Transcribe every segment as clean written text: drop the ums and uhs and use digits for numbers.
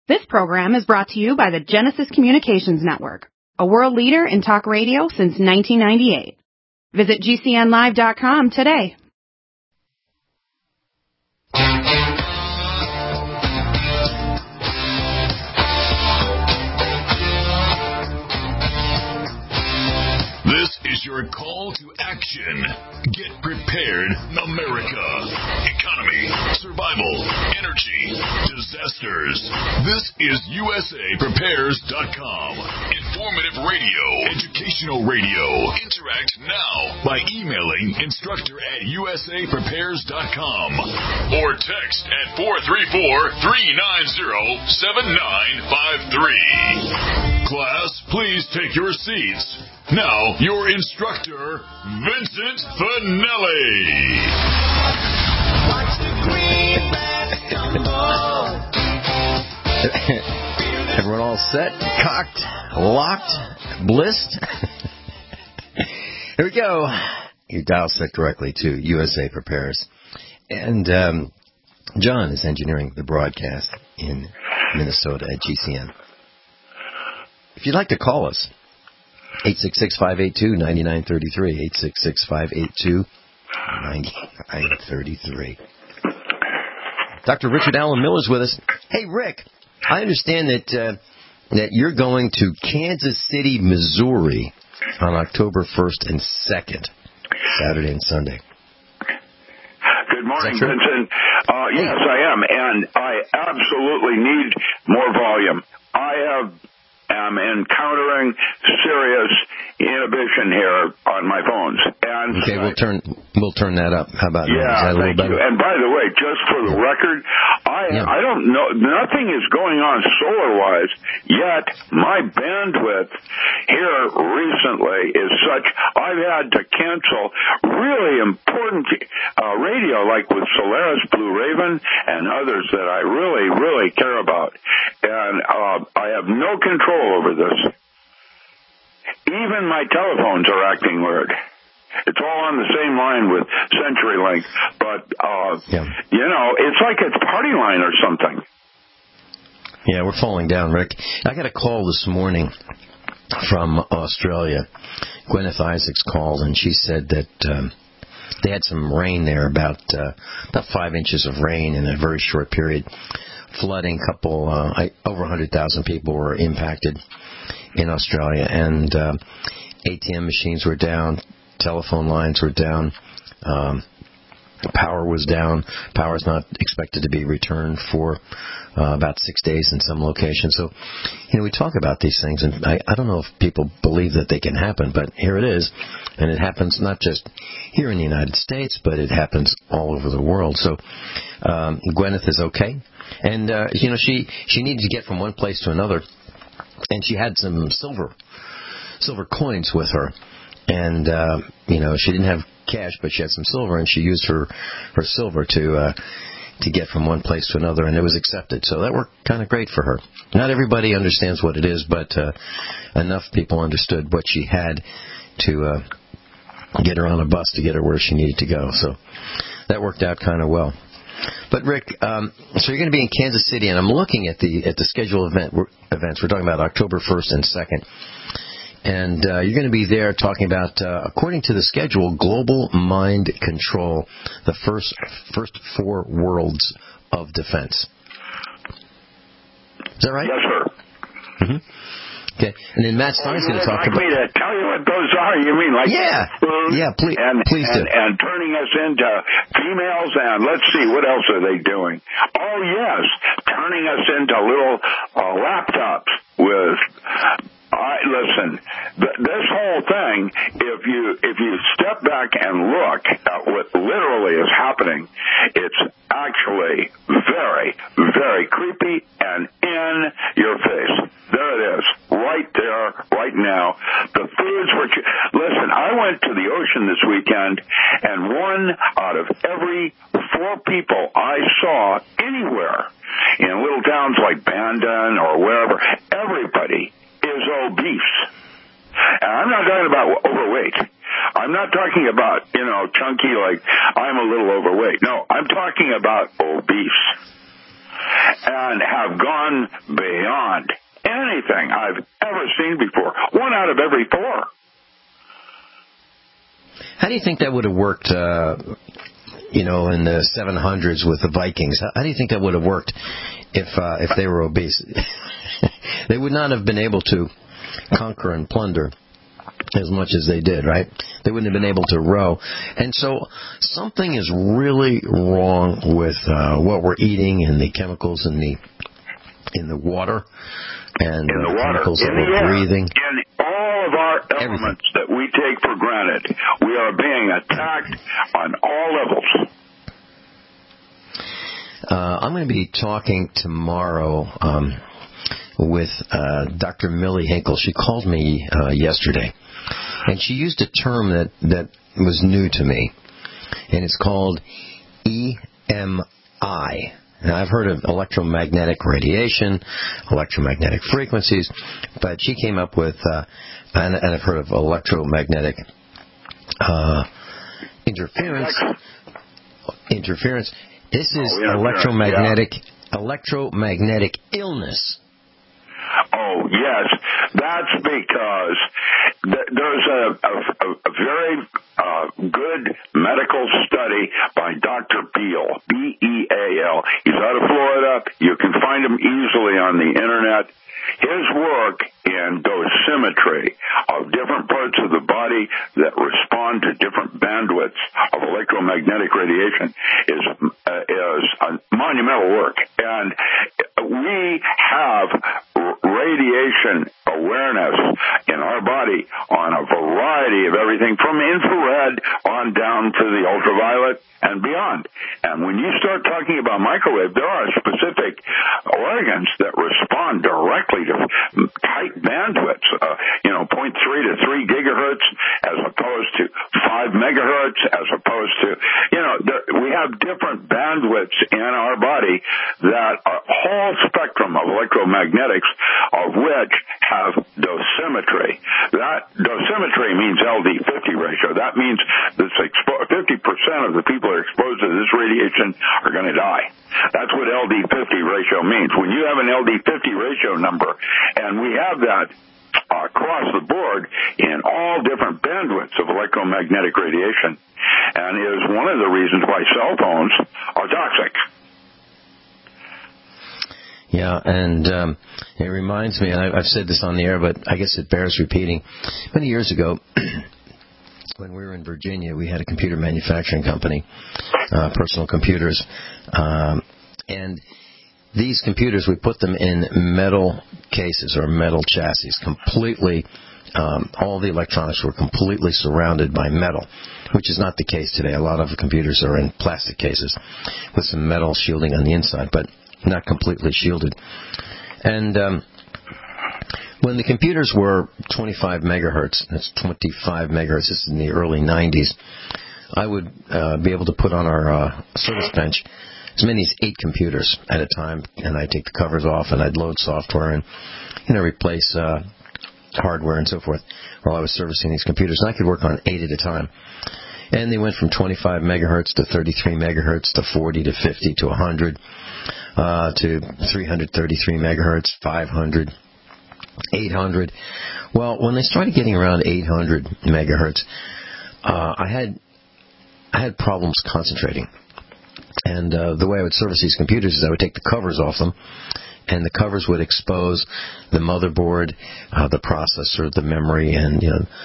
This program is brought to you by the Genesis Communications Network, a world leader in talk radio since 1998. Visit GCNlive.com today. This is your call to action. Get prepared, America. Economy, survival, energy, disasters. This is USAPrepares.com. Informative radio, educational radio. Interact now by emailing instructor@USAPrepares.com or text at 434-390-7953. Class, please take your seats. Now, your instructor, Vincent Finelli. Watch the greenbacks tumble. Everyone all set, cocked, locked, blissed? Here we go. Your dial set directly to USA Prepares. And John is engineering the broadcast in Minnesota at GCN. If you'd like to call us, 866-582-9933, 866-582-9933. Dr. Richard Allen Miller is with us. Hey, Rick, I understand that you're going to Kansas City, Missouri on October 1st and 2nd, Saturday and Sunday. Good morning, Vincent. Yes, I am, and I absolutely need more volume. I am encountering serious inhibition here on my phones. And okay, we'll turn that up. How about that? Is that a little better? And by the way, just for the record, I don't know, nothing is going on solar-wise, yet my bandwidth here recently is such I've had to cancel really important radio, like with Solaris, Blue Raven, and others that I really, really care about. And I have no control over this. Even my telephones are acting weird. It's all on the same line with CenturyLink, but, it's like a party line or something. Yeah, we're falling down, Rick. I got a call this morning from Australia. Gwyneth Isaacs called, and she said that they had some rain there, about 5 inches of rain in a very short period. Flooding, over 100,000 people were impacted in Australia, and ATM machines were down, telephone lines were down, power was down. Power is not expected to be returned for about 6 days in some locations. So, we talk about these things, and I don't know if people believe that they can happen, but here it is, and it happens not just here in the United States, but it happens all over the world. So, Gwyneth is okay, and she needed to get from one place to another, and she had some silver coins with her. And, she didn't have cash, but she had some silver, and she used her silver to get from one place to another, and it was accepted. So that worked kind of great for her. Not everybody understands what it is, but enough people understood what she had to get her on a bus to get her where she needed to go. So that worked out kind of well. But, Rick, so you're going to be in Kansas City, and I'm looking at the scheduled events. We're talking about October 1st and 2nd. And you're going to be there talking about, according to the schedule, global mind control, the first 4 worlds of defense. Is that right? Yes, sir. Mm-hmm. Okay. And then Matt Stein's going to talk about... me to tell you what those are? You mean like... Yeah, please do. And turning us into females, and let's see, what else are they doing? Oh, yes, turning us into little laptops with... listen, this whole thing, if you step back and look at what literally is happening, it's actually very, very creepy and in your face. There it is, right there, right now. The foods were... Listen, I went to the ocean this weekend, and 1 out of every 4 people I saw anywhere in little towns like Bandon or wherever, everybody is obese. And I'm not talking about overweight. I'm not talking about, chunky like I'm a little overweight. No, I'm talking about obese. and have gone beyond anything I've ever seen before. 1 out of every 4. How do you think that would have worked, in the 700s with the Vikings? How do you think that would have worked if they were obese? They would not have been able to conquer and plunder as much as they did, right? They wouldn't have been able to row. And so something is really wrong with what we're eating and the chemicals in the water and the chemicals that we're breathing. In all of our elements that we take for granted, we are being attacked on all levels. I'm going to be talking tomorrow with Dr. Millie Hinkle. She called me yesterday, and she used a term that was new to me, and it's called EMI. Now, I've heard of electromagnetic radiation, electromagnetic frequencies, but she came up with, and I've heard of electromagnetic interference. This is electromagnetic illness. Oh, yes. That's because there's a very good medical study by Dr. Beal, B-E-A-L. He's out of Florida. You can find him easily on the Internet. His work in dosimetry of different parts of the body that respond to different bandwidths of electromagnetic radiation is a monumental work. And we have radiation awareness in our body on a variety of everything from infrared on down to the ultraviolet and beyond. And when you start talking about microwave, there are specific organs that respond directly to tight bandwidths, 0.3 to 3 gigahertz as opposed to 5 megahertz, as opposed to, we have different bandwidths in our body that are whole spectrum of electromagnetics, of which have dosimetry. That dosimetry means LD50 ratio. That means that 50% of the people who are exposed to this radiation are going to die. That's what LD50 ratio means. When you have an LD50 ratio number, and we have that across the board in all different bandwidths of electromagnetic radiation, and is one of the reasons why cell phones are toxic. Yeah, and it reminds me, and I've said this on the air, but I guess it bears repeating. Many years ago, when we were in Virginia, we had a computer manufacturing company, personal computers, and these computers, we put them in metal cases or metal chassis, completely. All the electronics were completely surrounded by metal, which is not the case today. A lot of computers are in plastic cases with some metal shielding on the inside, but not completely shielded. And when the computers were 25 megahertz, that's 25 megahertz, this is in the early 90s, I would be able to put on our service bench as many as 8 computers at a time, and I'd take the covers off, and I'd load software and replace hardware and so forth while I was servicing these computers. And I could work on 8 at a time. And they went from 25 megahertz to 33 megahertz to 40 to 50 to 100 to 333 megahertz, 500, 800. Well, when they started getting around 800 megahertz, I had problems concentrating. And the way I would service these computers is I would take the covers off them, and the covers would expose the motherboard, the processor, the memory, and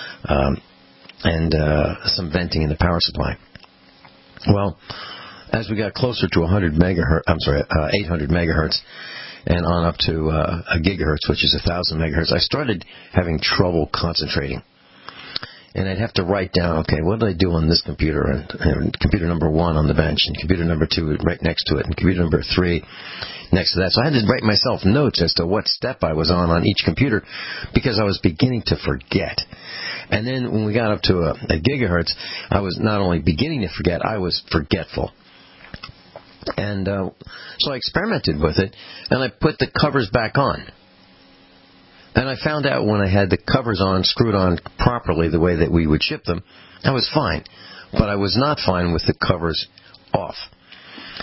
some venting in the power supply. Well, as we got closer to 800 megahertz, and on up to a gigahertz, which is 1,000 megahertz, I started having trouble concentrating. And I'd have to write down, okay, what did I do on this computer? And computer number 1 on the bench, and computer number 2 right next to it, and computer number 3 next to that. So I had to write myself notes as to what step I was on each computer, because I was beginning to forget. And then when we got up to a gigahertz, I was not only beginning to forget, I was forgetful. And so I experimented with it, and I put the covers back on. And I found out when I had the covers on, screwed on properly the way that we would ship them, I was fine. But I was not fine with the covers off.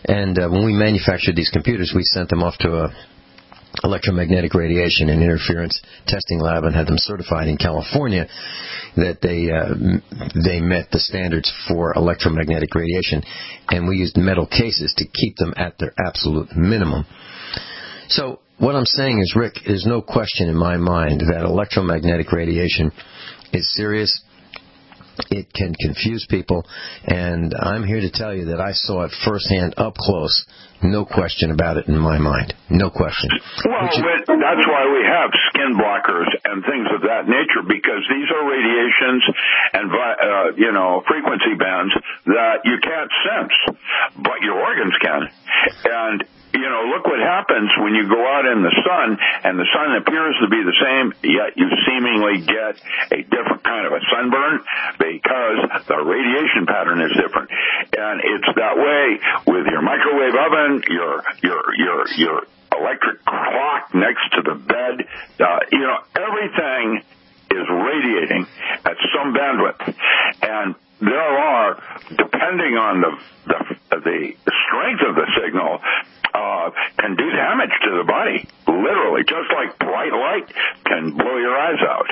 And when we manufactured these computers, we sent them off to a electromagnetic radiation and interference testing lab and had them certified in California that they met the standards for electromagnetic radiation, and we used metal cases to keep them at their absolute minimum. So what I'm saying is, Rick, there's no question in my mind that electromagnetic radiation is serious. It can confuse people, and I'm here to tell you that I saw it firsthand up close. No question about it in my mind. No question. Well, that's why we have skin blockers and things of that nature, because these are radiations and frequency bands that you can't sense, but your organs can. And look what happens when you go out in the sun, and the sun appears to be the same, yet you seemingly get a different kind of a sunburn because the radiation pattern is different. And it's that way with your microwave oven, your electric clock next to the bed. Everything is radiating at some bandwidth, and there are, depending on the strength of the signal, can do damage to the body, literally, just like bright light can blow your eyes out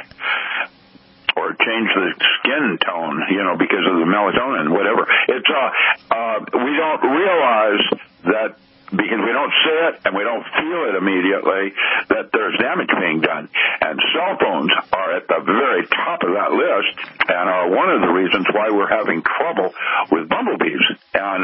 or change the skin tone, because of the melatonin, whatever. It's we don't realize that, because we don't see it and we don't feel it immediately, that there's damage being done. And cell phones are at the very top of that list and are one of the reasons why we're having trouble with bumblebees and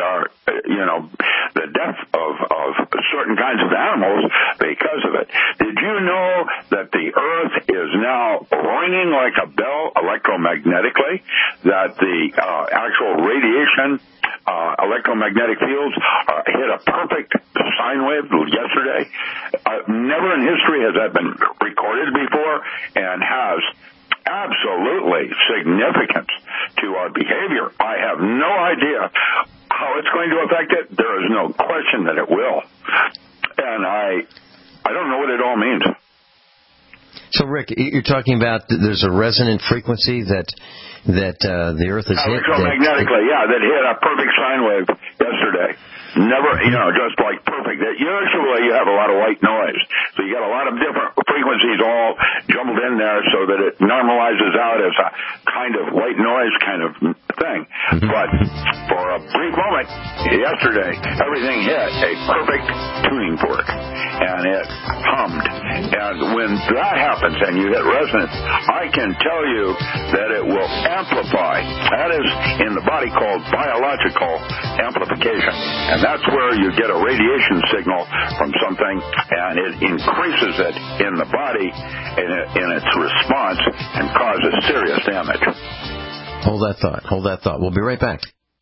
the death of certain kinds of animals because of it. Did you know that the Earth is now ringing like a bell electromagnetically, that the actual radiation electromagnetic fields hit a perfect sine wave yesterday? Never in history has that been recorded before, and has absolutely significance to our behavior. I have no idea how it's going to affect it. There is no question that it will. And I don't know what it all means. So, Rick, you're talking about there's a resonant frequency that the Earth has hit? Electromagnetically, that hit a perfect sine wave yesterday. Never, just like perfect. Usually you have a lot of white noise. So you got a lot of different frequencies all jumbled in there so that it normalizes out as a kind of white noise kind of thing. Mm-hmm. But for a brief moment yesterday, everything hit a perfect tuning fork. And it hummed. And when that happens and you hit resonance, I can tell you that it will amplify. That is in the body called biological amplification. And that's where you get a radiation signal from something, and it increases it in the body in its response and causes serious damage. Hold that thought. We'll be right back.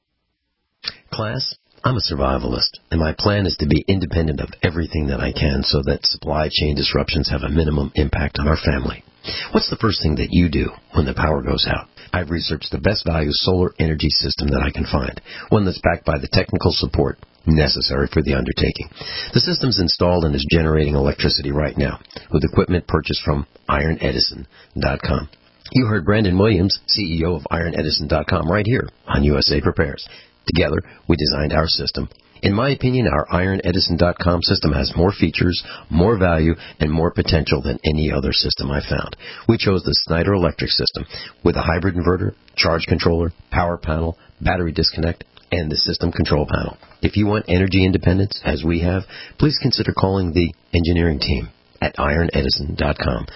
Class, I'm a survivalist, and my plan is to be independent of everything that I can so that supply chain disruptions have a minimum impact on our family. What's the first thing that you do when the power goes out? I've researched the best value solar energy system that I can find, one that's backed by the technical support necessary for the undertaking. The system's installed and is generating electricity right now with equipment purchased from IronEdison.com. You heard Brandon Williams, CEO of IronEdison.com, right here on USA Prepares. Together, we designed our system. In my opinion, our IronEdison.com system has more features, more value, and more potential than any other system I found. We chose the Snyder Electric system with a hybrid inverter, charge controller, power panel, battery disconnect, and the system control panel. If you want energy independence, as we have, please consider calling the engineering team at IronEdison.com,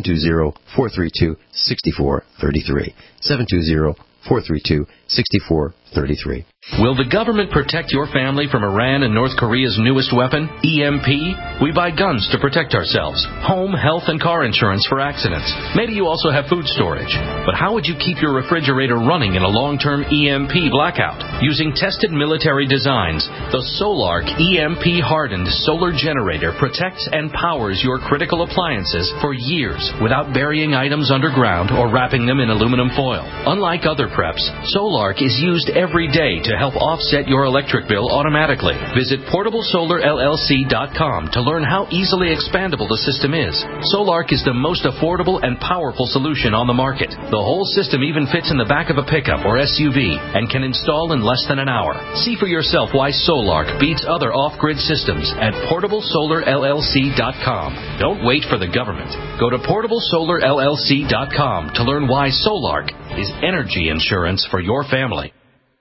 720-432-6433, 720-432-6433. Will the government protect your family from Iran and North Korea's newest weapon, EMP? We buy guns to protect ourselves, home, health, and car insurance for accidents. Maybe you also have food storage. But how would you keep your refrigerator running in a long-term EMP blackout? Using tested military designs, the Solarc EMP-hardened solar generator protects and powers your critical appliances for years without burying items underground or wrapping them in aluminum foil. Unlike other preps, Solarc SolArc is used every day to help offset your electric bill automatically. Visit PortableSolarLLC.com to learn how easily expandable the system is. SolArc is the most affordable and powerful solution on the market. The whole system even fits in the back of a pickup or SUV and can install in less than an hour. See for yourself why SolArc beats other off-grid systems at PortableSolarLLC.com. Don't wait for the government. Go to PortableSolarLLC.com to learn why SolArc is energy insurance for your family.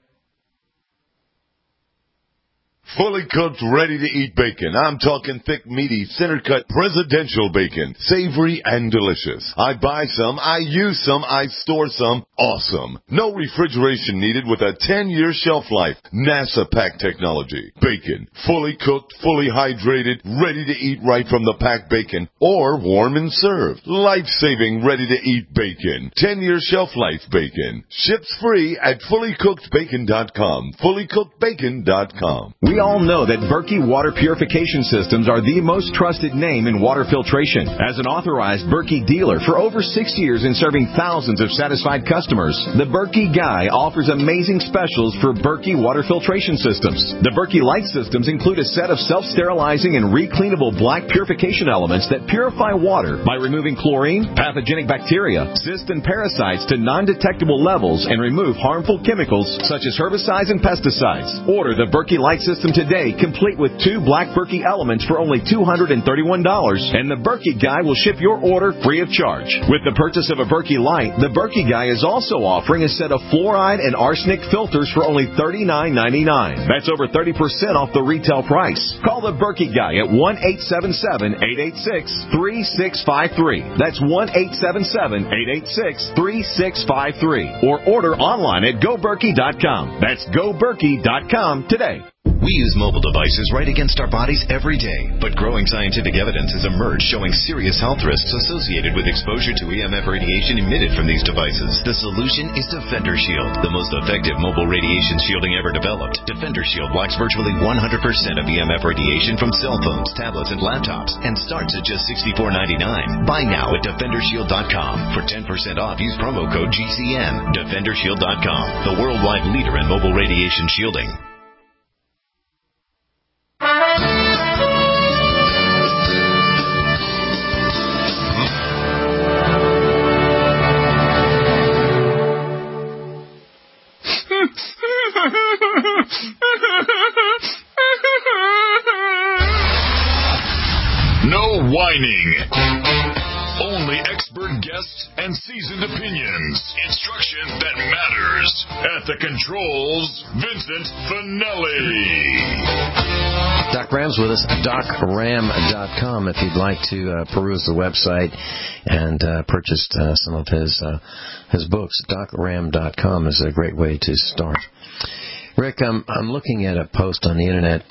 Fully cooked, ready-to-eat bacon. I'm talking thick, meaty, center-cut presidential bacon. Savory and delicious. I buy some, I use some, I store some. Awesome. No refrigeration needed with a 10-year shelf life. NASA pack technology. Bacon. Fully cooked, fully hydrated, ready to eat right from the packed bacon or warm and served. Life-saving, ready-to-eat bacon. 10-year shelf life bacon. Ships free at fullycookedbacon.com. Fullycookedbacon.com. We all know that Berkey Water Purification Systems are the most trusted name in water filtration. As an authorized Berkey dealer for over 6 years and serving thousands of satisfied customers, the Berkey Guy offers amazing specials for Berkey Water Filtration Systems. The Berkey Light Systems include a set of self-sterilizing and recleanable black purification elements that purify water by removing chlorine, pathogenic bacteria, cysts, and parasites to non-detectable levels and remove harmful chemicals such as herbicides and pesticides. Order the Berkey Light System today, complete with 2 black Berkey elements for only $231, and the Berkey Guy will ship your order free of charge. With the purchase of a Berkey Light, the Berkey Guy is also offering a set of fluoride and arsenic filters for only $39.99. That's over 30% off the retail price. Call the Berkey Guy at 1-877-886-3653. That's 1-877-886-3653. Or order online at GoBerkey.com. That's GoBerkey.com today. We use mobile devices right against our bodies every day, but growing scientific evidence has emerged showing serious health risks associated with exposure to EMF radiation emitted from these devices. The solution is Defender Shield, the most effective mobile radiation shielding ever developed. Defender Shield blocks virtually 100% of EMF radiation from cell phones, tablets, and laptops, and starts at just $64.99. Buy now at DefenderShield.com. For 10% off, use promo code GCN. DefenderShield.com, the worldwide leader in mobile radiation shielding. No whining. Only expert guests and seasoned opinions. Instruction that matters. At the controls, Vincent Finelli. Doc Ram's with us, DocRam.com, if you'd like to peruse the website and purchase some of his books. DocRam.com is a great way to start. Rick, I'm looking at a post on the internet.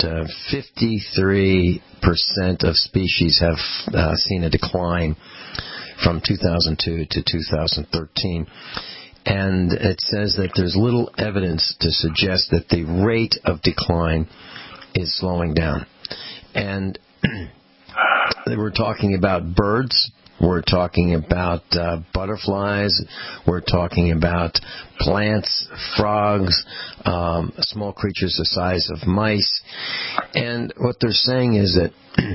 53% of species have seen a decline from 2002 to 2013. And it says that there's little evidence to suggest that the rate of decline is slowing down. And we're talking about birds. We're talking about butterflies. We're talking about plants, frogs, small creatures the size of mice. And what they're saying is that,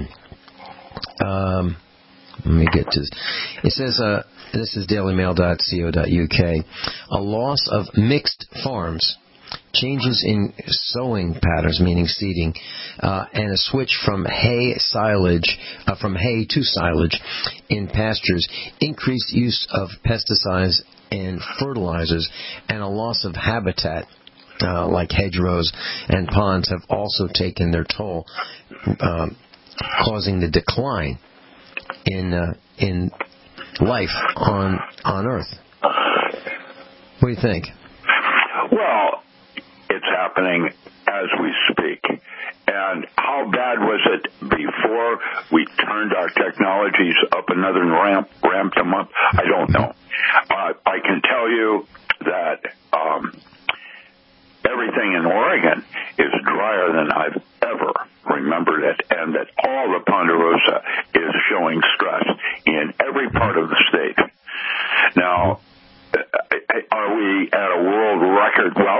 let me get to this. It says, this is dailymail.co.uk, a loss of mixed farms, changes in sowing patterns, meaning seeding, and a switch from hay to silage in pastures, increased use of pesticides and fertilizers, and a loss of habitat, like hedgerows and ponds, have also taken their toll, causing the decline in life on Earth. What do you think? Well, it's happening as we speak. And how bad was it before we turned our technologies up another and ramped them up? I don't know. I can tell you that everything in Oregon is drier than I've ever remembered it, and that all the Ponderosa is showing stress in every part of the state. Now, are we at a world record? Well,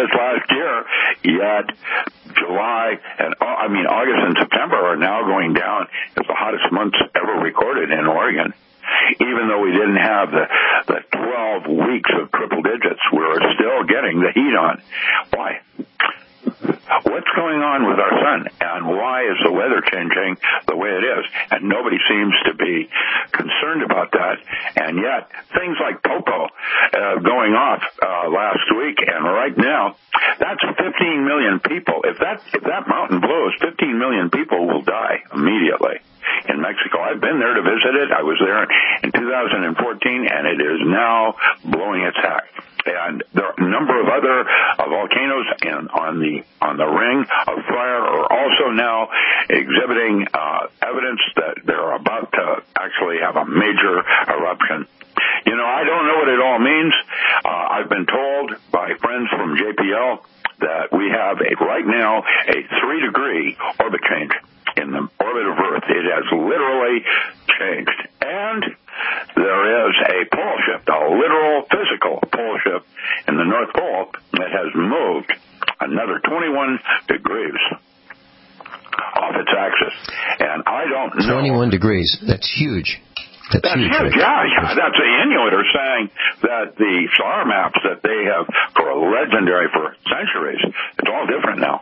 this last year, yet July and August and September are now going down as the hottest months ever recorded in Oregon. Even though we didn't have the 12 weeks of triple digits, we're still getting the heat on. Why? What's going on with our sun, and why is the weather changing the way it is? And nobody seems to be concerned about that. And yet, things like Poco going off last week, and right now, that's 15 million people. If that mountain blows, 15 million people will die immediately in Mexico. I've been there to visit it. I was there in 2014, and it is now blowing its heck. And there are a number of other volcanoes on the ring of fire are also now exhibiting evidence that they're about to actually have a major eruption. You know, I don't know what it all means. I've been told by friends from JPL that we have right now a 3-degree orbit change in the orbit of Earth. It has literally changed. And there is a pole shift, a literal physical pole shift in the North Pole that has moved another 21 degrees off its axis. And I don't know. 21 degrees. That's huge. That's huge. Yeah. That's the Inuit are saying that the star maps that they have for legendary for centuries, it's all different now.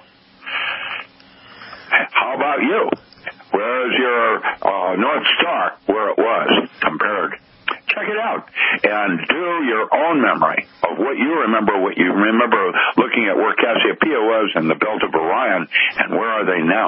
How about you? Where's your North Star where it was compared? Check it out and do your own memory of what you remember looking at where Cassiopeia was in the belt of Orion, and where are they now?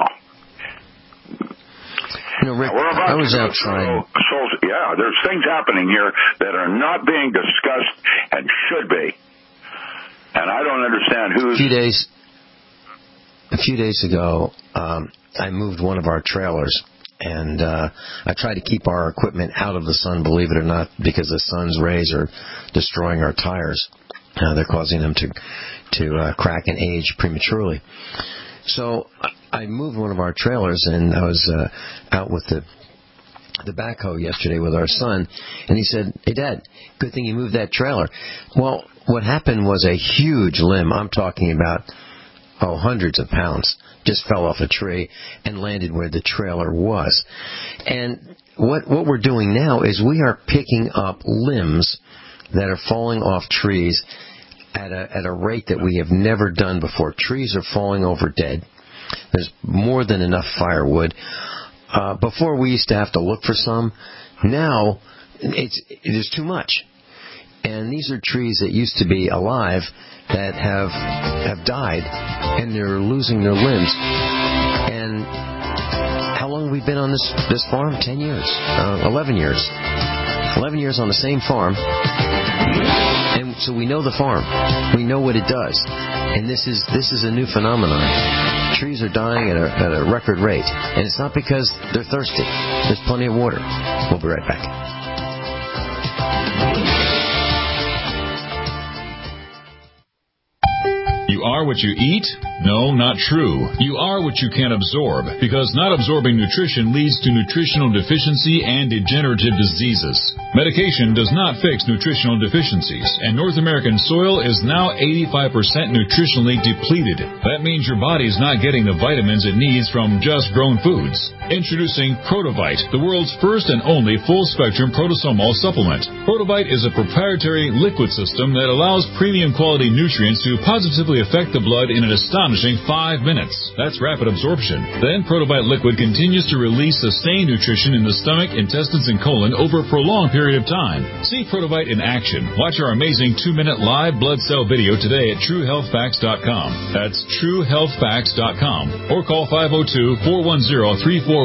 You know, Rick, I was outside. There's things happening here that are not being discussed and should be. And I don't understand who's... A few days ago, I moved one of our trailers, and I try to keep our equipment out of the sun, believe it or not, because the sun's rays are destroying our tires. They're causing them to crack and age prematurely. So I moved one of our trailers, and I was out with the backhoe yesterday with our son, and he said, "Hey, Dad, good thing you moved that trailer." Well, what happened was a huge limb. I'm talking about hundreds of pounds, just fell off a tree and landed where the trailer was. And what we're doing now is we are picking up limbs that are falling off trees at a rate that we have never done before. Trees are falling over dead. There's more than enough firewood. Before we used to have to look for some. Now there's too much. And these are trees that used to be alive that have died, and they're losing their limbs. And how long have we been on this farm? 10 years, 11 years. 11 years on the same farm. And so we know the farm. We know what it does. And this is a new phenomenon. Trees are dying at a record rate. And it's not because they're thirsty. There's plenty of water. We'll be right back. You are what you eat? No, not true. You are what you can absorb, because not absorbing nutrition leads to nutritional deficiency and degenerative diseases. Medication does not fix nutritional deficiencies, and North American soil is now 85% nutritionally depleted. That means your body's not getting the vitamins it needs from just grown foods. Introducing Protovite, the world's first and only full-spectrum protosomal supplement. Protovite is a proprietary liquid system that allows premium quality nutrients to positively affect the blood in an astonishing 5 minutes. That's rapid absorption. Then Protovite liquid continues to release sustained nutrition in the stomach, intestines, and colon over a prolonged period of time. See Protovite in action. Watch our amazing 2-minute live blood cell video today at TrueHealthFacts.com. That's TrueHealthFacts.com. Or call 502-410-3411.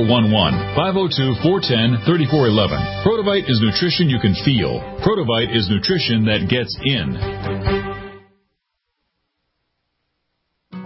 502-410-3411. Protovite is nutrition you can feel. Protovite is nutrition that gets in.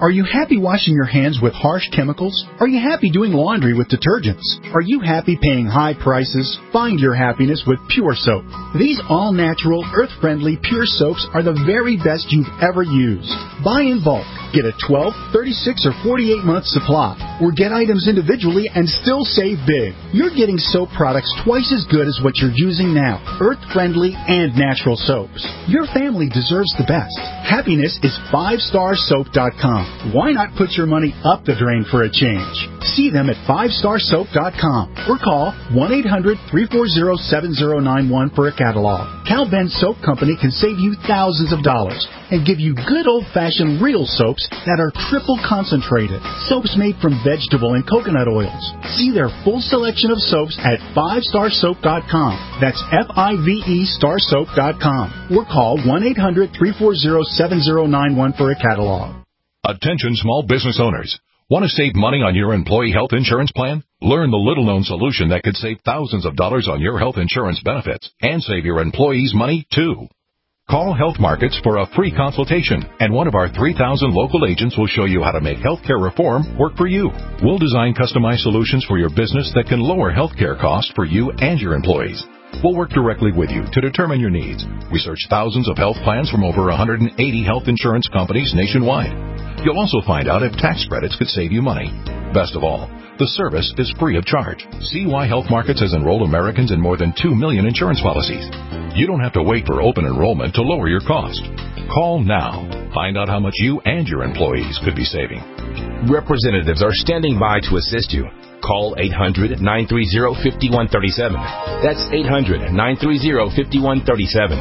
Are you happy washing your hands with harsh chemicals? Are you happy doing laundry with detergents? Are you happy paying high prices? Find your happiness with Pure Soap. These all-natural, earth-friendly Pure Soaps are the very best you've ever used. Buy in bulk. Get a 12, 36, or 48-month supply. Or get items individually and still save big. You're getting soap products twice as good as what you're using now. Earth-friendly and natural soaps. Your family deserves the best. Happiness is 5starsoap.com. Why not put your money up the drain for a change? See them at 5starsoap.com or call 1-800-340-7091 for a catalog. Cal Ben Soap Company can save you thousands of dollars and give you good old-fashioned real soaps that are triple concentrated. Soaps made from vegetable and coconut oils. See their full selection of soaps at 5starsoap.com. That's F-I-V-E starsoap.com or call 1-800-340-7091 for a catalog. Attention small business owners. Want to save money on your employee health insurance plan? Learn the little-known solution that could save thousands of dollars on your health insurance benefits and save your employees money, too. Call Health Markets for a free consultation, and one of our 3,000 local agents will show you how to make healthcare reform work for you. We'll design customized solutions for your business that can lower healthcare costs for you and your employees. We'll work directly with you to determine your needs. Research thousands of health plans from over 180 health insurance companies nationwide. You'll also find out if tax credits could save you money. Best of all, the service is free of charge. See why Health Markets has enrolled Americans in more than 2 million insurance policies. You don't have to wait for open enrollment to lower your cost. Call now. Find out how much you and your employees could be saving. Representatives are standing by to assist you. Call 800-930-5137. That's 800-930-5137.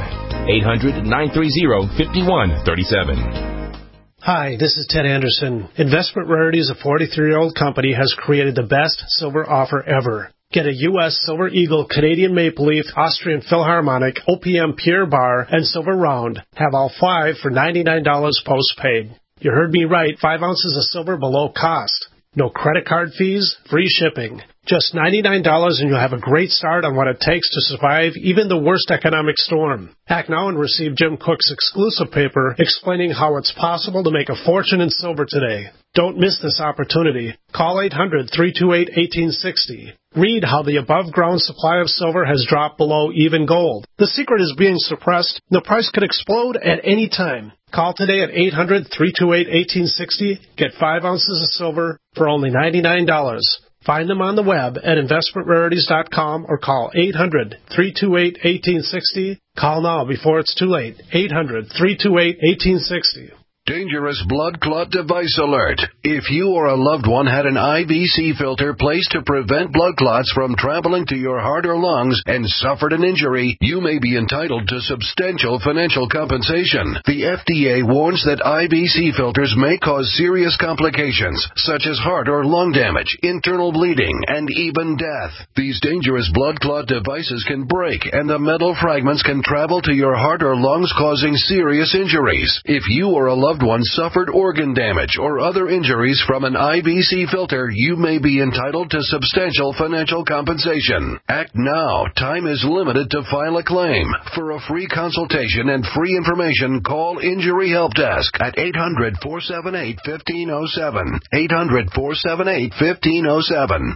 800-930-5137. Hi, this is Ted Anderson. Investment Rarities, a 43-year-old company, has created the best silver offer ever. Get a U.S. Silver Eagle, Canadian Maple Leaf, Austrian Philharmonic, OPM Pure Bar, and Silver Round. Have all 5 for $99 postpaid. You heard me right, 5 ounces of silver below cost. No credit card fees, free shipping. Just $99 and you'll have a great start on what it takes to survive even the worst economic storm. Act now and receive Jim Cook's exclusive paper explaining how it's possible to make a fortune in silver today. Don't miss this opportunity. Call 800-328-1860. Read how the above-ground supply of silver has dropped below even gold. The secret is being suppressed. The price could explode at any time. Call today at 800-328-1860. Get 5 ounces of silver for only $99. Find them on the web at investmentrarities.com or call 800-328-1860. Call now before it's too late. 800-328-1860. Dangerous blood clot device alert. If you or a loved one had an IVC filter placed to prevent blood clots from traveling to your heart or lungs and suffered an injury, you may be entitled to substantial financial compensation. The FDA warns that IVC filters may cause serious complications, such as heart or lung damage, internal bleeding, and even death. These dangerous blood clot devices can break, and the metal fragments can travel to your heart or lungs, causing serious injuries. If you or a loved one suffered organ damage or other injuries from an IVC filter, you may be entitled to substantial financial compensation. Act now. Time is limited to file a claim. For a free consultation and free information, call Injury Help Desk at 800-478-1507. 800-478-1507.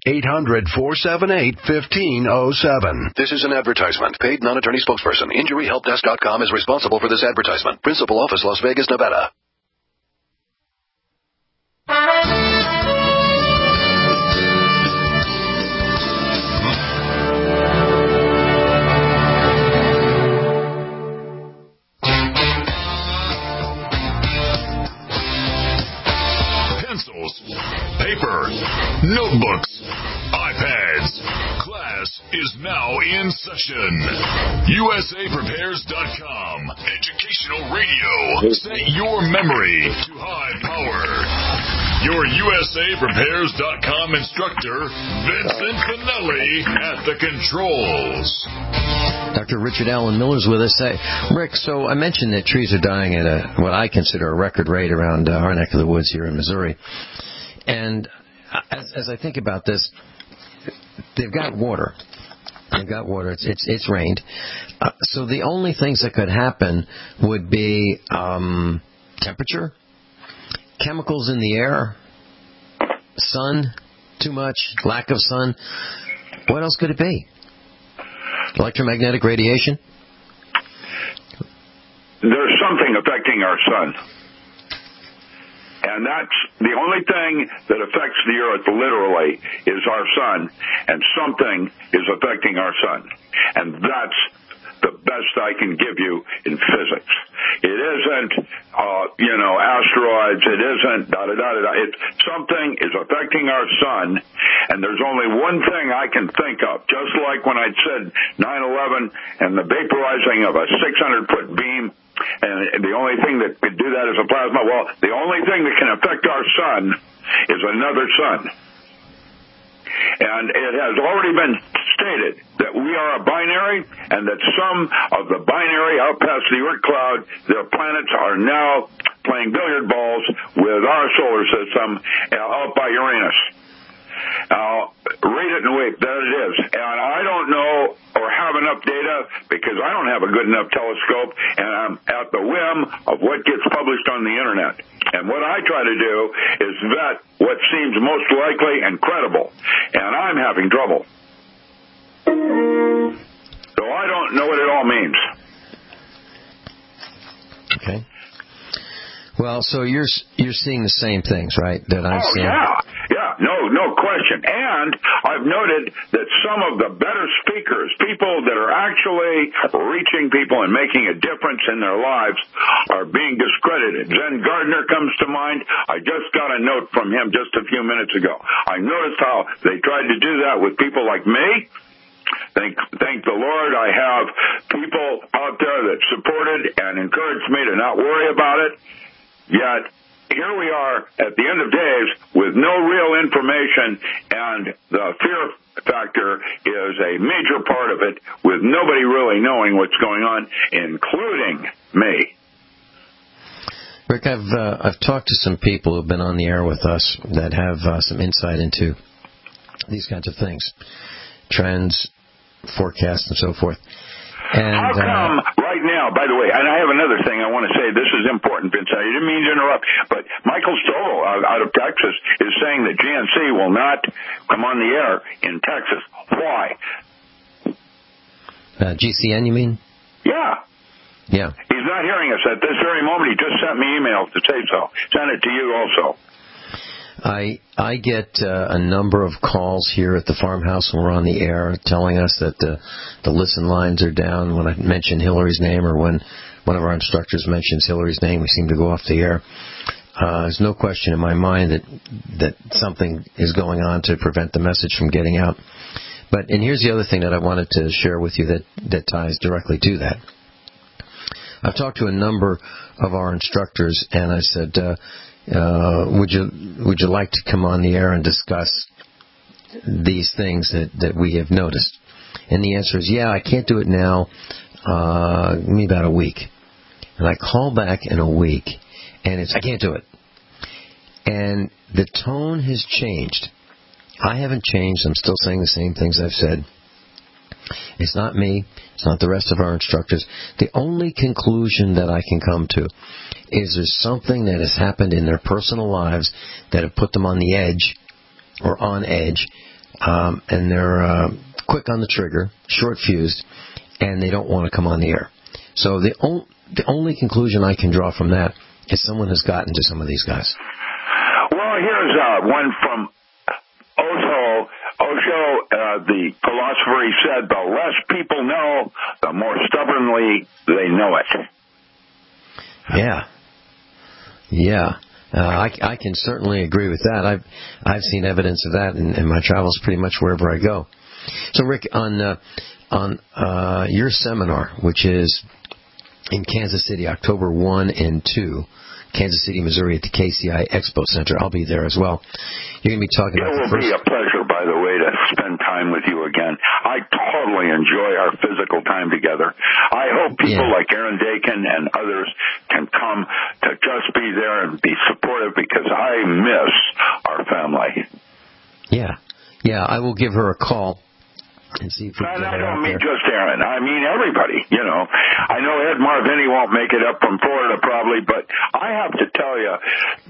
800-478-1507. This is an advertisement. Paid non-attorney spokesperson. InjuryHelpDesk.com is responsible for this advertisement. Principal office, Las Vegas, Nevada. Pencils, paper, notebooks, iPads. Class is now in session. USAPrepares.com. Educational radio. Set your memory to high power. Your USAPrepares.com instructor, Vincent Finelli, at the controls. Dr. Richard Allen Miller is with us. Rick, so I mentioned that trees are dying at what I consider a record rate around our neck of the woods here in Missouri. And as I think about this, they've got water. It's rained. So the only things that could happen would be temperature chemicals in the air, sun, too much, lack of sun. What else could it be? Electromagnetic radiation? There's something affecting our sun. And that's the only thing that affects the Earth, literally, is our sun. And something is affecting our sun. And that's the best I can give you in physics. It isn't, asteroids. It isn't da-da-da-da-da. Something is affecting our sun, and there's only one thing I can think of, just like when I said 9/11 and the vaporizing of a 600-foot beam, and the only thing that could do that is a plasma. Well, the only thing that can affect our sun is another sun. And it has already been stated that we are a binary, and that some of the binary out past the Oort cloud, their planets are now playing billiard balls with our solar system out by Uranus. Read it and weep. There it is. And I don't know or have enough data because I don't have a good enough telescope, and I'm at the whim of what gets published on the Internet. And what I try to do is vet what seems most likely and credible. And I'm having trouble. So I don't know what it all means. Okay. Well, so you're seeing the same things, right? That I'm seeing. Yeah, no question. And I've noted that some of the better speakers, people that are actually reaching people and making a difference in their lives, are being discredited. Zen Gardner comes to mind. I just got a note from him just a few minutes ago. I noticed how they tried to do that with people like me. Thank the Lord I have people out there that supported and encouraged me to not worry about it. Yet, here we are at the end of days with no real information, and the fear factor is a major part of it, with nobody really knowing what's going on, including me. Rick, I've talked to some people who've been on the air with us that have some insight into these kinds of things, trends, forecasts, and so forth. And, how come right now, by the way, and I have another thing I want to say, this is important, Vince, I didn't mean to interrupt, but Michael Stovall out of Texas is saying that GNC will not come on the air in Texas. Why? GCN, you mean? Yeah. Yeah. He's not hearing us at this very moment. He just sent me emails to say so. Send it to you also. I get a number of calls here at the farmhouse when we're on the air telling us that the listen lines are down when I mention Hillary's name, or when one of our instructors mentions Hillary's name, we seem to go off the air. There's no question in my mind that something is going on to prevent the message from getting out. And here's the other thing that I wanted to share with you that ties directly to that. I've talked to a number of our instructors, and I said, would you like to come on the air and discuss these things that we have noticed? And the answer is, yeah, I can't do it now. Give me about a week. And I call back in a week, and I can't do it. And the tone has changed. I haven't changed. I'm still saying the same things I've said. It's not me. It's not the rest of our instructors. The only conclusion that I can come to is there's something that has happened in their personal lives that have put them on the edge, or on edge, and they're quick on the trigger, short-fused, and they don't want to come on the air. So the only conclusion I can draw from that is someone has gotten to some of these guys. Well, here's one from Osho, the philosopher. He said, the less people know, the more stubbornly they know it. Yeah. I can certainly agree with that. I've seen evidence of that in my travels pretty much wherever I go. So, Rick, on your seminar, which is in Kansas City, October 1 and 2, Kansas City, Missouri, at the KCI Expo Center. I'll be there as well. You're going to be talking about It will be a pleasure, by the way, to spend time with you again. I totally enjoy our physical time together. I hope people like Aaron Dakin and others can come to just be there and be supportive, because I miss our family. Yeah, I will give her a call and see if we can And get I it don't out mean there. just Aaron. I mean everybody, you know. I know Ed Marvini won't make it up from Florida probably, but I have to tell you,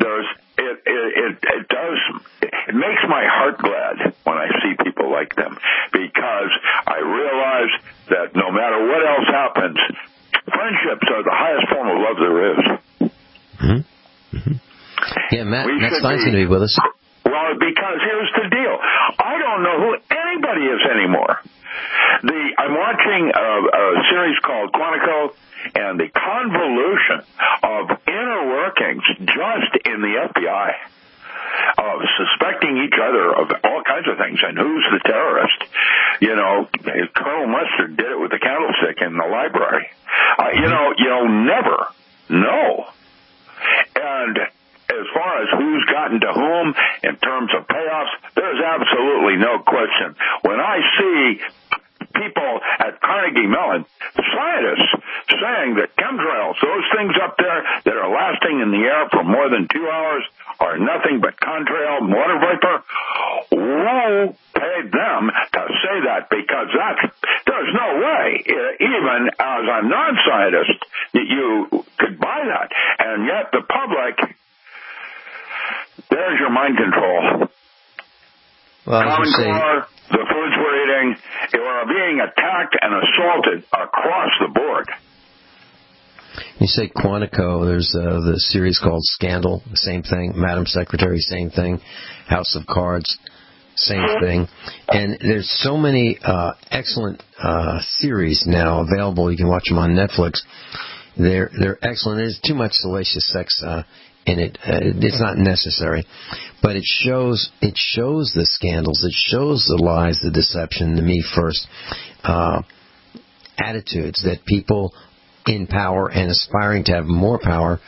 it makes my heart glad when I see people like them, because I realize that no matter what else happens, friendships are the highest form of love there is. Mm-hmm. Mm-hmm. Yeah, Matt Stein's going to be with us. Well, because here's the deal. I don't know who anybody is anymore. I'm watching a series called Quantico, and the convolution of inner workings just in the FBI of suspecting each other of all kinds of things, and who's the terrorist. You know, Colonel Mustard did it with the candlestick in the library. You'll never know. And as far as who's gotten to whom in terms of payoffs, there's absolutely no question. When I see people at Carnegie Mellon, scientists, saying that chemtrails, those things up there that are lasting in the air for more than 2 hours, are nothing but contrail water vapor, who paid them to say that? Because there's no way, even as a non-scientist, that you could buy that. And yet the public, there's your mind control. Well, Common Core, the foods we're eating, are being attacked and assaulted across the board. You say Quantico, there's the series called Scandal, same thing. Madam Secretary, same thing. House of Cards, same thing. And there's so many excellent series now available. You can watch them on Netflix. They're excellent. There's too much salacious sex in it. It's not necessary, but it shows the scandals. It shows the lies, the deception, the me first attitudes that people in power and aspiring to have more power.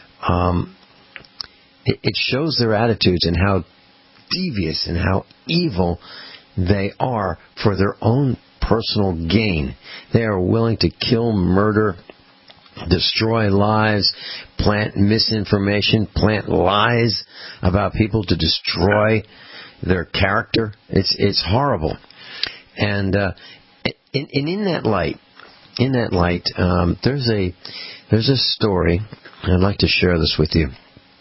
It shows their attitudes and how devious and how evil they are for their own personal gain. They are willing to kill, murder, destroy lives, plant misinformation, plant lies about people to destroy their character. It's horrible. And in that light, there's a story. I'd like to share this with you.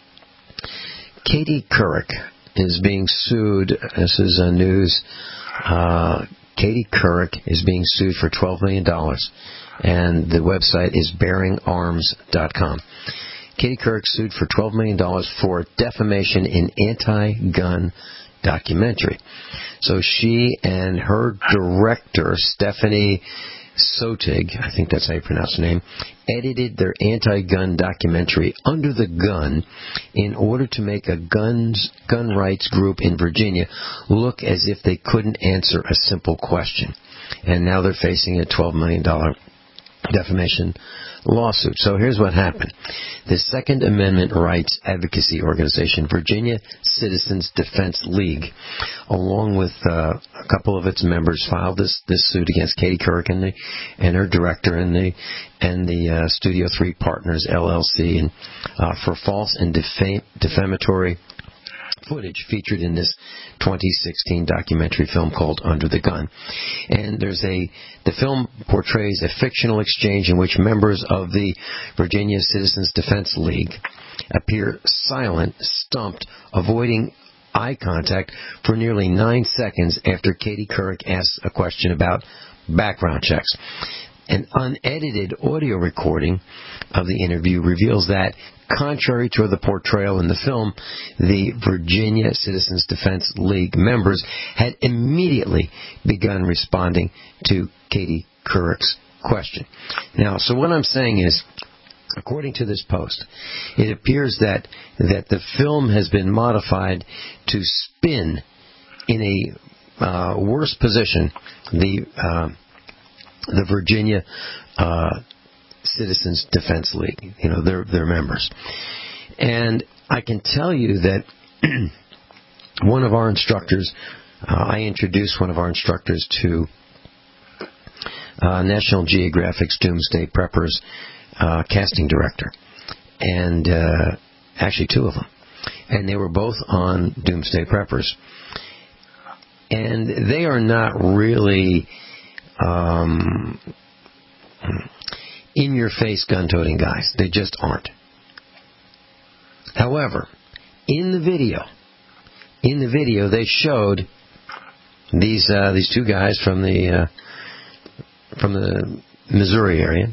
Katie Couric is being sued. This is news. Katie Couric is being sued for $12 million, and the website is bearingarms.com. Katie Couric sued for $12 million for defamation in anti-gun documentary. So she and her director, Stephanie Sotig, I think that's how you pronounce her name, edited their anti-gun documentary Under the Gun in order to make a gun rights group in Virginia look as if they couldn't answer a simple question. And now they're facing a $12 million defamation lawsuit. So here's what happened. The Second Amendment rights advocacy organization, Virginia Citizens Defense League, along with a couple of its members, filed this suit against Katie Couric and her director and the Studio 3 Partners LLC and for false and defamatory footage featured in this 2016 documentary film called Under the Gun. And the film portrays a fictional exchange in which members of the Virginia Citizens Defense League appear silent, stumped, avoiding eye contact for nearly 9 seconds after Katie Couric asks a question about background checks. An unedited audio recording of the interview reveals that, contrary to the portrayal in the film, the Virginia Citizens Defense League members had immediately begun responding to Katie Couric's question. Now, so what I'm saying is, according to this post, it appears that the film has been modified to spin in a worse position the Virginia Citizens Defense League, their members. And I can tell you that one of our instructors, I introduced one of our instructors to National Geographic's Doomsday Preppers casting director, and actually 2 of them. And they were both on Doomsday Preppers. And they are not really in-your-face gun-toting guys. They just aren't. However, in the video, they showed these two guys from the Missouri area.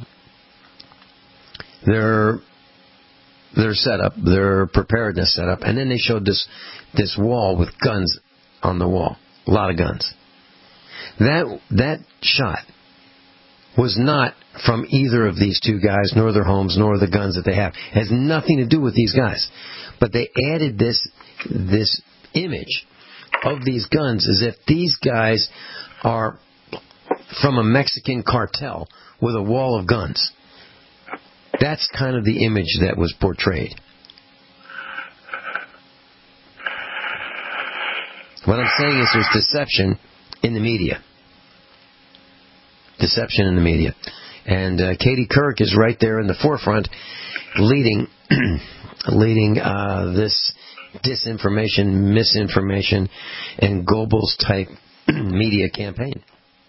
Their setup, their preparedness setup, and then they showed this wall with guns on the wall, a lot of guns. That shot was not from either of these two guys, nor their homes, nor the guns that they have. It has nothing to do with these guys. But they added this image of these guns as if these guys are from a Mexican cartel with a wall of guns. That's kind of the image that was portrayed. What I'm saying is there's deception in the media. Deception in the media. And Katie Couric is right there in the forefront leading this disinformation, misinformation, and Goebbels-type media campaign.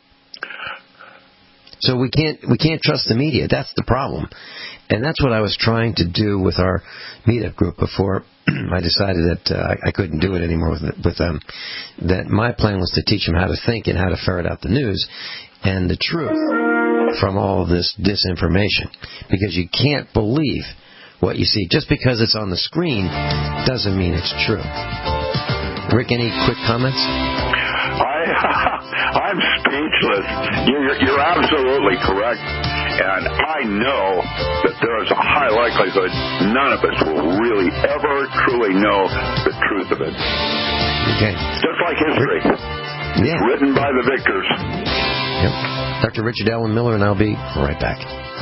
So we can't trust the media. That's the problem. And that's what I was trying to do with our meetup group before I decided that I couldn't do it anymore with them. That my plan was to teach them how to think and how to ferret out the news and the truth from all of this disinformation. Because you can't believe what you see. Just because it's on the screen doesn't mean it's true. Rick, any quick comments? I'm speechless. You're absolutely correct. And I know that there is a high likelihood none of us will really ever truly know the truth of it. Okay. Just like history. Yeah. Written by the victors. Yep. Dr. Richard Allen Miller, and I'll be right back.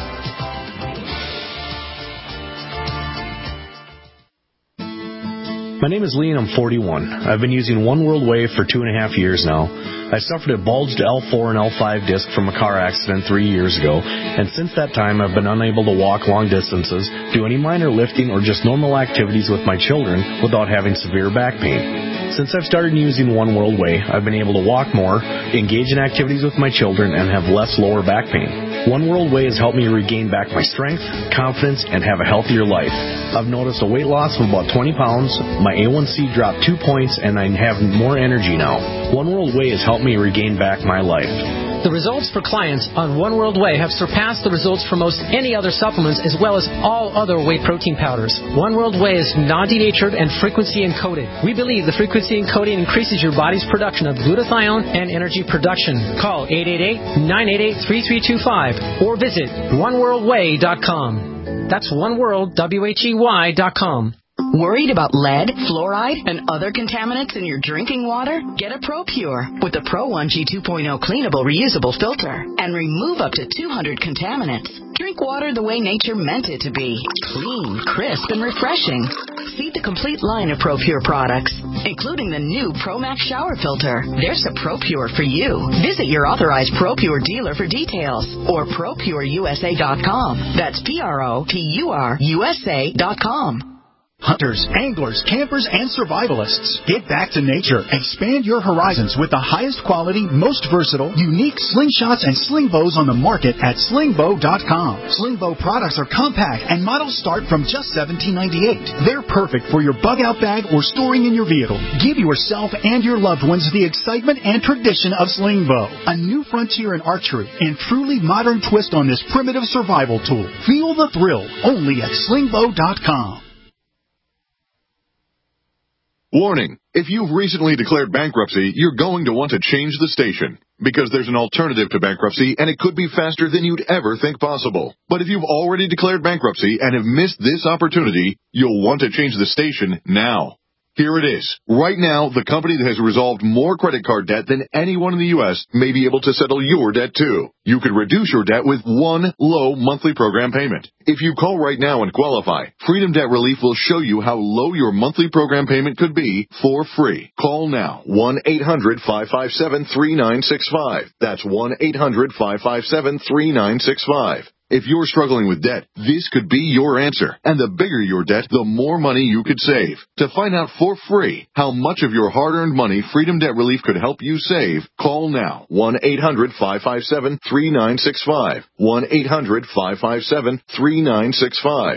My name is Lee and I'm 41. I've been using One World Wave for 2.5 years now. I suffered a bulged L4 and L5 disc from a car accident 3 years ago, and since that time I've been unable to walk long distances, do any minor lifting or just normal activities with my children without having severe back pain. Since I've started using One World Way, I've been able to walk more, engage in activities with my children, and have less lower back pain. One World Way has helped me regain back my strength, confidence, and have a healthier life. I've noticed a weight loss of about 20 pounds, my A1C dropped 2 points, and I have more energy now. One World Way has helped me regain back my life. The results for clients on One World Whey have surpassed the results for most any other supplements as well as all other whey protein powders. One World Whey is non-denatured and frequency encoded. We believe the frequency encoding increases your body's production of glutathione and energy production. Call 888-988-3325 or visit oneworldwhey.com. That's oneworldwhey.com. Worried about lead, fluoride, and other contaminants in your drinking water? Get a ProPure with the Pro 1G 2.0 cleanable reusable filter and remove up to 200 contaminants. Drink water the way nature meant it to be. Clean, crisp, and refreshing. See the complete line of ProPure products, including the new ProMax shower filter. There's a ProPure for you. Visit your authorized ProPure dealer for details or ProPureUSA.com. That's ProPureUSA.com. Hunters, anglers, campers, and survivalists. Get back to nature. Expand your horizons with the highest quality, most versatile, unique slingshots and sling bows on the market at slingbow.com. Slingbow products are compact and models start from just $17.98. They're perfect for your bug-out bag or storing in your vehicle. Give yourself and your loved ones the excitement and tradition of Slingbow, a new frontier in archery and truly modern twist on this primitive survival tool. Feel the thrill only at slingbow.com. Warning, if you've recently declared bankruptcy, you're going to want to change the station, because there's an alternative to bankruptcy and it could be faster than you'd ever think possible. But if you've already declared bankruptcy and have missed this opportunity, you'll want to change the station now. Here it is. Right now, the company that has resolved more credit card debt than anyone in the U.S. may be able to settle your debt too. You could reduce your debt with one low monthly program payment. If you call right now and qualify, Freedom Debt Relief will show you how low your monthly program payment could be for free. Call now. 1-800-557-3965. That's 1-800-557-3965. If you're struggling with debt, this could be your answer. And the bigger your debt, the more money you could save. To find out for free how much of your hard-earned money Freedom Debt Relief could help you save, call now. 1-800-557-3965. 1-800-557-3965.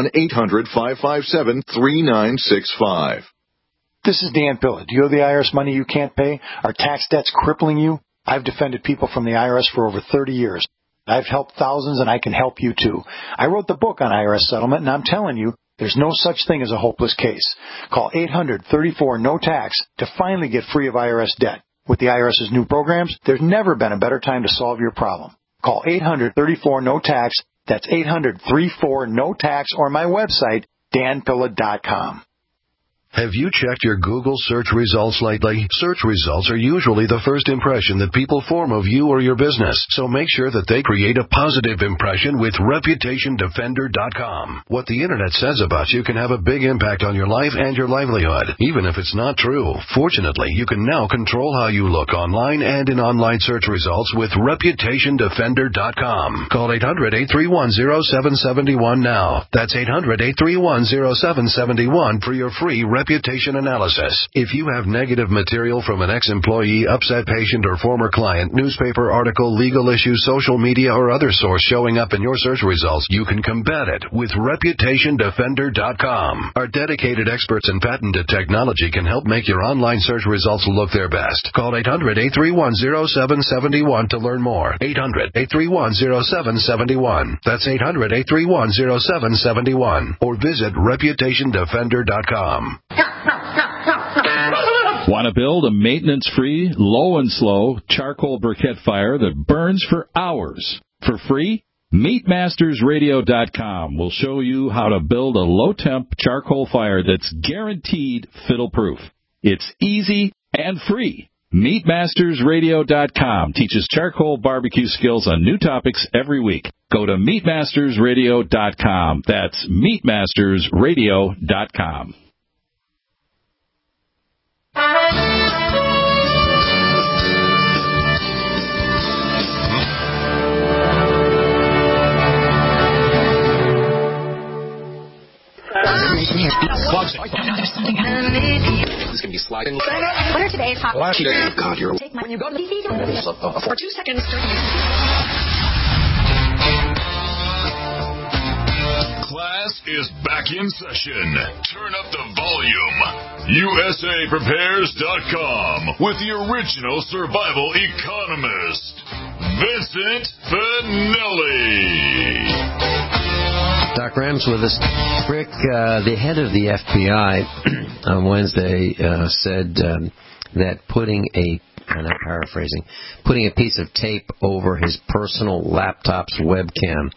1-800-557-3965. This is Dan Pilla. Do you owe the IRS money you can't pay? Are tax debts crippling you? I've defended people from the IRS for over 30 years. I've helped thousands, and I can help you too. I wrote the book on IRS settlement, and I'm telling you, there's no such thing as a hopeless case. Call 800-34-NO-TAX to finally get free of IRS debt. With the IRS's new programs, there's never been a better time to solve your problem. Call 800-34-NO-TAX. That's 800-34-NO-TAX, or my website, danpilla.com. Have you checked your Google search results lately? Search results are usually the first impression that people form of you or your business, so make sure that they create a positive impression with ReputationDefender.com. What the Internet says about you can have a big impact on your life and your livelihood, even if it's not true. Fortunately, you can now control how you look online and in online search results with ReputationDefender.com. Call 800-831-0771 now. That's 800-831-0771 for your free reputation analysis. If you have negative material from an ex-employee, upset patient, or former client, newspaper article, legal issue, social media, or other source showing up in your search results, you can combat it with ReputationDefender.com. Our dedicated experts in patented technology can help make your online search results look their best. Call 800-831-0771 to learn more. 800-831-0771. That's 800-831-0771. Or visit ReputationDefender.com. Want to build a maintenance-free, low and slow charcoal briquette fire that burns for hours for free? MeatMastersRadio.com will show you how to build a low-temp charcoal fire that's guaranteed fiddle-proof. It's easy and free. MeatMastersRadio.com teaches charcoal barbecue skills on new topics every week. Go to MeatMastersRadio.com. That's MeatMastersRadio.com. This can be sliding. What are today's hot? God, you're. When you go to the for 2 seconds. Class is back in session. Turn up the volume. USAPrepares.com with the original survival economist, Vincent Finelli. Doc Ram's with us. Rick, the head of the FBI on Wednesday said that putting a piece of tape over his personal laptop's webcam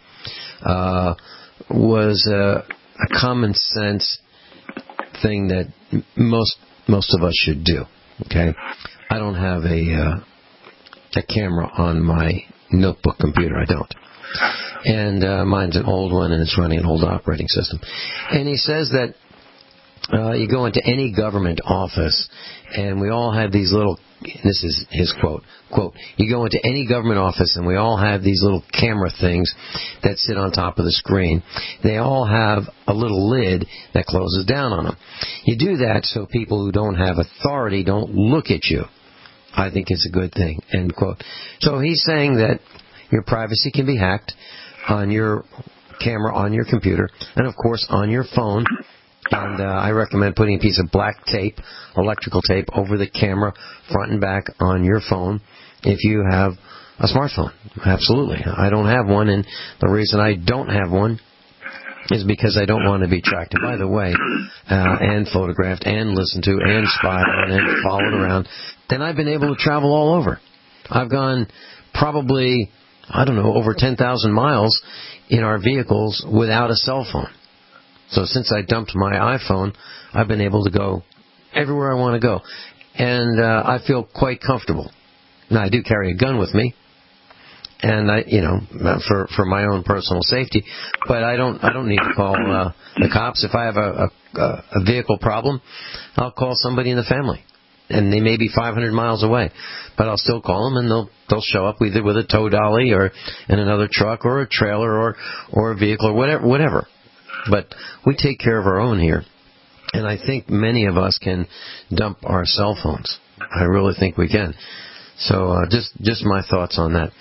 was a common sense thing that most of us should do. Okay, I don't have a camera on my notebook computer. I don't. And mine's an old one, and it's running an old operating system. And he says that you go into any government office, and we all have these little, this is his quote, you go into any government office, and we all have these little camera things that sit on top of the screen. They all have a little lid that closes down on them. You do that so people who don't have authority don't look at you. I think it's a good thing, end quote. So he's saying that your privacy can be hacked on your camera, on your computer, and of course on your phone. And I recommend putting a piece of black tape, electrical tape, over the camera, front and back, on your phone if you have a smartphone. Absolutely. I don't have one, and the reason I don't have one is because I don't want to be tracked. And by the way, and photographed, and listened to, and spied on, and followed around. Then I've been able to travel all over. I've gone probably, over 10,000 miles in our vehicles without a cell phone. So since I dumped my iPhone, I've been able to go everywhere I want to go. And I feel quite comfortable. Now, I do carry a gun with me, and for my own personal safety, but I don't need to call the cops. If I have a vehicle problem, I'll call somebody in the family. and they may be 500 miles away, but I'll still call them, and they'll show up either with a tow dolly or in another truck or a trailer or a vehicle or whatever. But we take care of our own here, and I think many of us can dump our cell phones. I really think we can. So just my thoughts on that.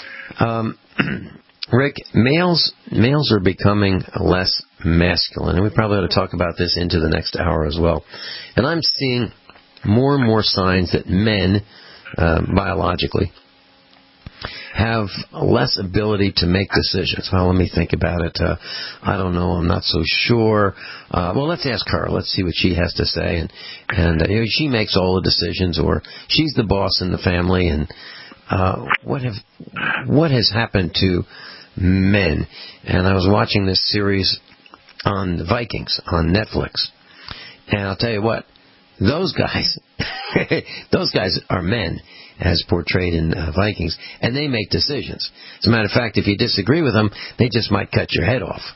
Rick, males are becoming less masculine, and we probably ought to talk about this into the next hour as well. And I'm seeing more and more signs that men, biologically, have less ability to make decisions. Well, let me think about it. I don't know. I'm not so sure. Well, let's ask her. Let's see what she has to say. And she makes all the decisions, or she's the boss in the family. And what has happened to men? And I was watching this series on the Vikings on Netflix, and I'll tell you what, those guys are men as portrayed in Vikings, and they make decisions. As a matter of fact, if you disagree with them, they just might cut your head off,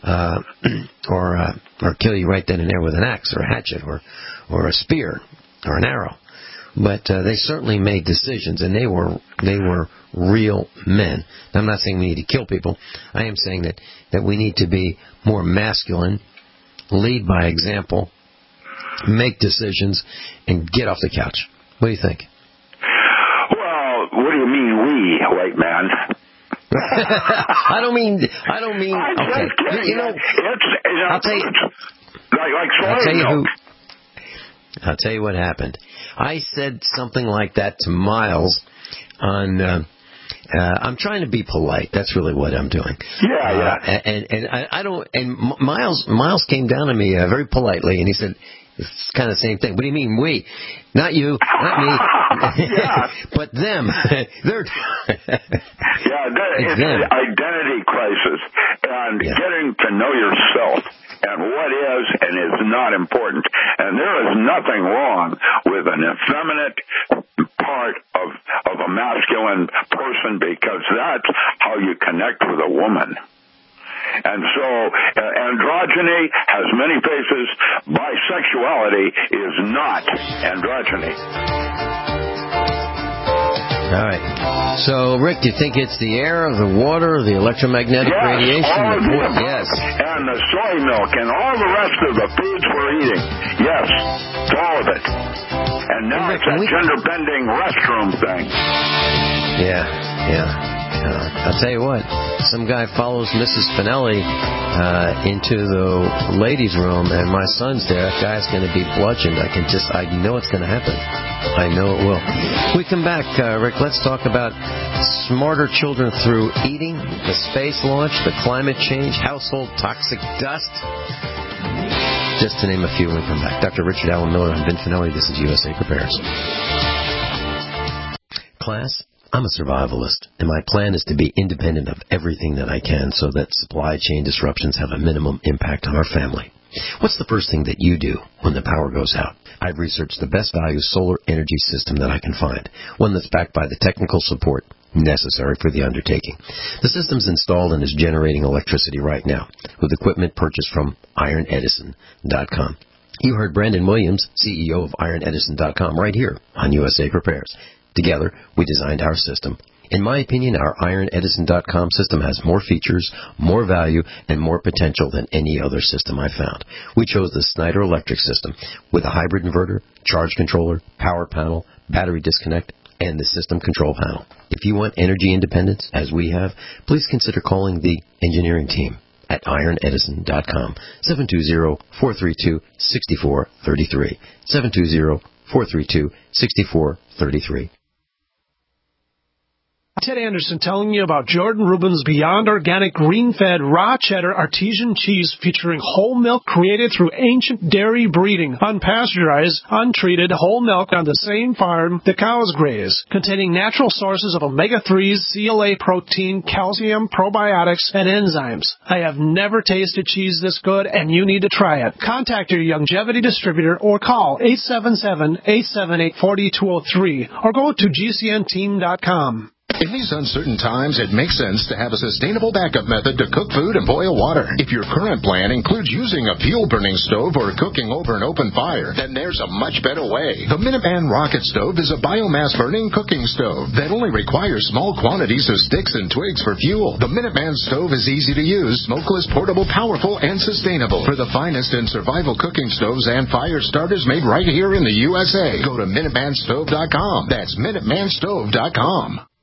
or kill you right then and there with an axe or a hatchet or a spear or an arrow. But they certainly made decisions, and they were real men. Now, I'm not saying we need to kill people. I am saying that we need to be more masculine, lead by example, make decisions, and get off the couch. What do you think? Well, what do you mean we, white man? I don't mean. Okay, I'll tell you. I'll tell you what happened. I said something like that to Miles on. I'm trying to be polite. That's really what I'm doing. Yeah. And I don't. And Miles came down to me very politely, and he said, "It's kind of the same thing." What do you mean we? Not you, not me, but them. They're. It's an identity crisis, and getting to know yourself and what is and is not important. And there is nothing wrong with an effeminate part of a masculine person, because that's how you connect with a woman. And so androgyny has many faces. Bisexuality is not androgyny. All right. So, Rick, do you think it's the air, or the water, or the electromagnetic radiation? Yes. And the soy milk and all the rest of the foods we're eating. Yes, it's all of it. And now it's that gender-bending restroom thing. Yeah. I'll tell you what, some guy follows Mrs. Finelli into the ladies' room, and my son's there. That guy's going to be bludgeoned. I know it's going to happen. I know it will. We come back, Rick, let's talk about smarter children through eating, the space launch, the climate change, household toxic dust. Just to name a few when we come back. Dr. Richard Allen Miller, I'm Vin Finelli. This is USA Prepares. Class, I'm a survivalist, and my plan is to be independent of everything that I can so that supply chain disruptions have a minimum impact on our family. What's the first thing that you do when the power goes out? I've researched the best value solar energy system that I can find, one that's backed by the technical support necessary for the undertaking. The system's installed and is generating electricity right now with equipment purchased from IronEdison.com. You heard Brandon Williams, CEO of IronEdison.com, right here on USA Prepares. Together, we designed our system. In my opinion, our IronEdison.com system has more features, more value, and more potential than any other system I found. We chose the Snyder Electric system with a hybrid inverter, charge controller, power panel, battery disconnect, and the system control panel. If you want energy independence, as we have, please consider calling the engineering team at IronEdison.com, 720-432-6433, 720-432-6433. Ted Anderson telling you about Jordan Rubin's Beyond Organic Green-Fed Raw Cheddar Artesian Cheese featuring whole milk created through ancient dairy breeding, unpasteurized, untreated whole milk on the same farm the cows graze, containing natural sources of omega-3s, CLA protein, calcium, probiotics, and enzymes. I have never tasted cheese this good, and you need to try it. Contact your Youngevity distributor or call 877-878-4203 or go to GCNteam.com. In these uncertain times, it makes sense to have a sustainable backup method to cook food and boil water. If your current plan includes using a fuel-burning stove or cooking over an open fire, then there's a much better way. The Minuteman Rocket Stove is a biomass-burning cooking stove that only requires small quantities of sticks and twigs for fuel. The Minuteman stove is easy to use, smokeless, portable, powerful, and sustainable. For the finest in survival cooking stoves and fire starters made right here in the USA, go to MinutemanStove.com. That's MinutemanStove.com.